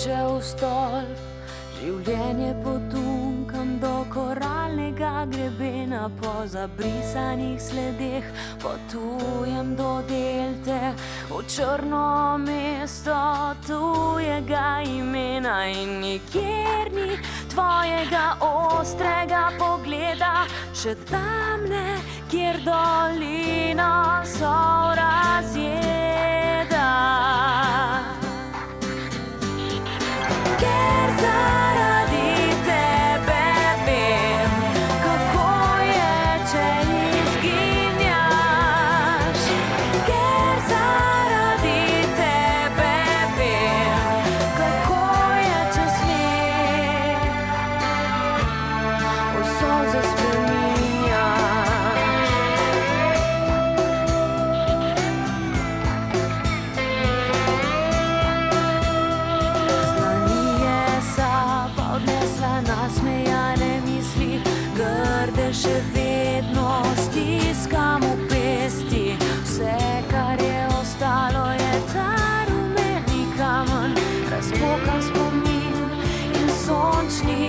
vleče v stolp, življenje potunkam do koralnega grebena, po zabrisanih sledeh potujem do delte, v črno mesto tujega imena in nikjer ni tvojega ostrega pogleda, še tam ne, kjer dolino sol razjeda. Ker zaradi tebe vem, kako je, če izginjaš. Ker zaradi tebe vem, kako je, če smeh v solze spreminjaš. Nasmejane misli, grde še vedno stiskam v pesti. Vse, kar je ostalo, je ta rumeni kamen, razpokan spomin in sončni